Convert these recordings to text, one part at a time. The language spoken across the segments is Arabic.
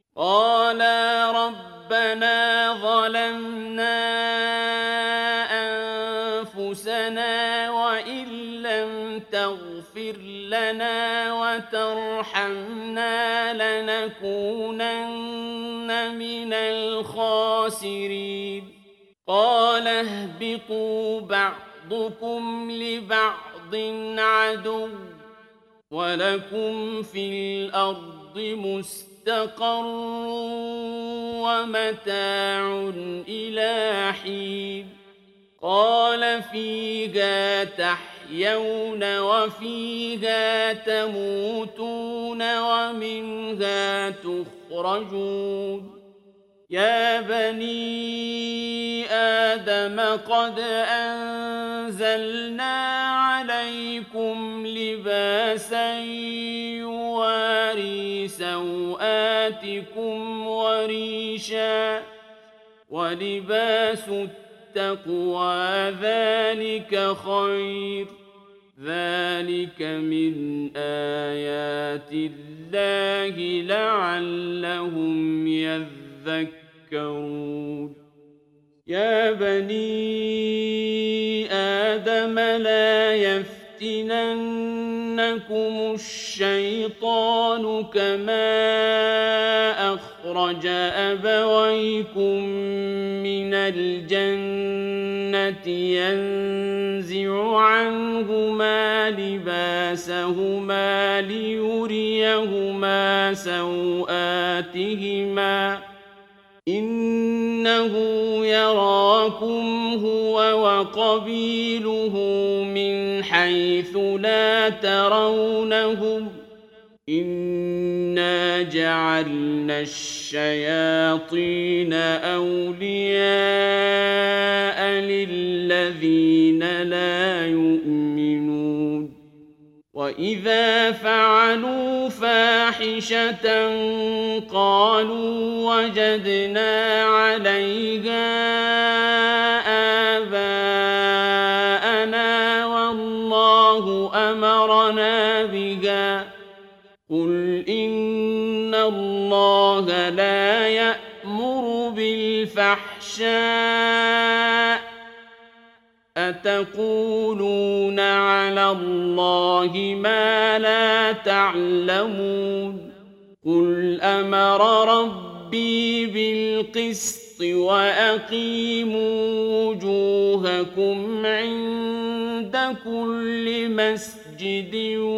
قالا ربنا ظلمنا أنفسنا وإن لم تغفر لنا وترحمنا لنكونن من الخاسرين قال اهبطوا بعضكم لبعض عدو ولكم في الأرض مستقر ومتاع إلى حين قال فيها تحيون وفيها تموتون ومنها تخرجون يا بني آدم قد أنزلنا عليكم لباسا يواري سوآتكم وريشا ولباس التقوى ذلك خير ذلك من آيات الله لعلهم يذكرون يا بني آدم لا يفتننكم الشيطان كما أخرج أبويكم من الجنة ينزع عنهما لباسهما ليريهما سوآتهما إنه يراكم هو وقبيله من حيث لا ترونهم إنا جعلنا الشياطين أولياء للذين لا يؤمنون وإذا فعلوا فاحشة قالوا وجدنا عليها آباءنا والله أمرنا بها قل إن الله لا يأمر بالفحشاء أتقولون على الله ما لا تعلمون قل أمر ربي بالقسط وأقيموا وجوهكم عند كل مسجد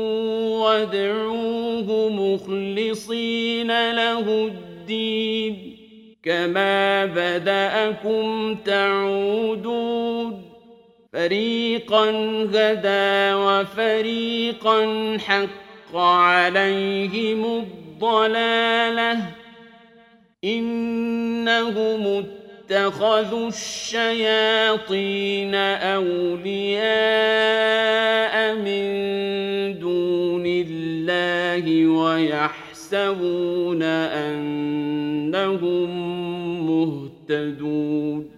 وادعوه مخلصين له الدين كما بدأكم تعودون فريقا هدى وفريقا حق عليهم الضلالة إنهم اتخذوا الشياطين أولياء من دون الله ويحسبون أنهم مهتدون